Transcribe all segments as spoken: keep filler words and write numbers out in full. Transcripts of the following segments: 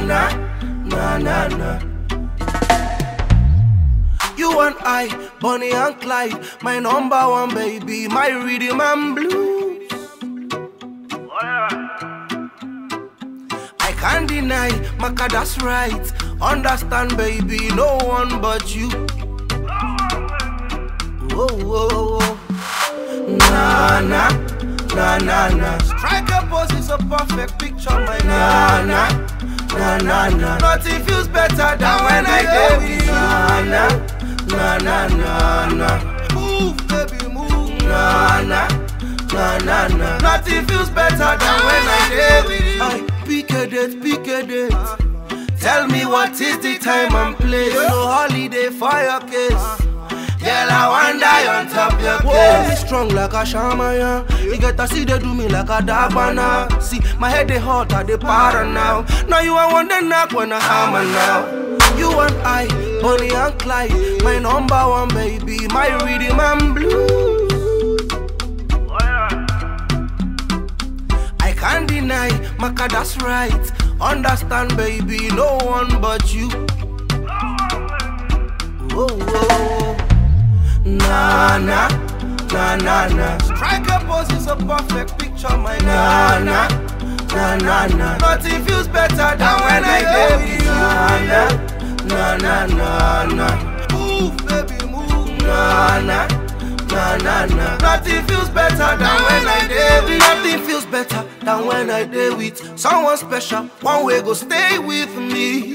na, na, na, na. You and I, Bonnie and Clyde, my number one baby, my rhythm and blues. I can't deny, Maka, that's right. Understand, baby, no one but you. Whoa, whoa, whoa. Na, na, na, na, na. Striker pose is a perfect picture, my na, na, na, na, na. Nothing feels better than when I get with you. Na, na, na, na, na, na. Move, baby, move. Na, na, na, na, na. Nothing feels better than when I get with you. I pick a date, pick a date. Tell me what is the time and place. No holiday for your case. Girl, I want die on top your case. Me strong like a shaman. You get to see they do me like a dabana. See, my head they hot, I they para now. Now you I want the knock when I hammer now. You and I, Bonnie and Clyde, my number one baby, my rhythm and blues. I can't deny, Maka, that's right. Understand, baby, no one but you. Whoa, whoa. Na, na, na, na, na. Striker pose is a perfect picture, my na, na, na, na, na. Nothing feels better than when I get with you. Na, na, na, na, na. Move, baby, move. Na, na, na, na, na. Nothing feels better than when I get with you. Nothing feels better than when I did with someone special. One way go stay with me.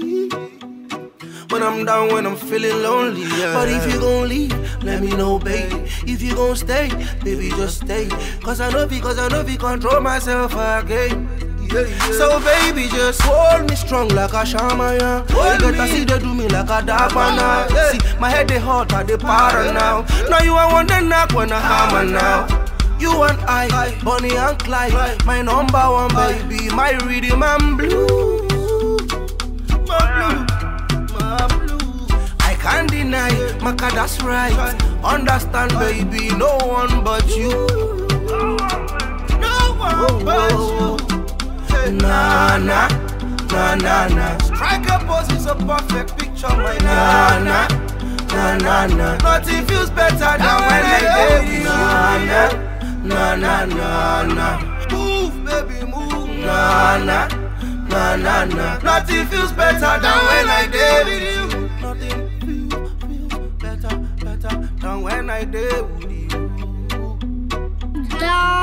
When I'm down, when I'm feeling lonely, yeah. But if you gon' leave, let me know, baby. If you gon' stay, baby, just stay. Cause I know, because I know if you control myself again. Yeah, yeah. So baby, just hold me strong like a shaman, yeah. You get to see they do me like a dabana. Yeah. See, my head they hot, I they para now. Now you I want the knock when I hammer now. You and I, Bonnie and Clyde, my number one baby, my rhythm and blues. My blues. Can't deny, Maka, that's right. Understand, baby, no one but you. No one but you. Na, na, na, na, na. Striker pose is a perfect picture, my na, na, na, na, na. Nothing feels better than when I get with you. Na, na, na, na, na. Move, baby, move. Na, na, na, na, na. Nothing feels better than when I get with you. Nothing than when I did with you.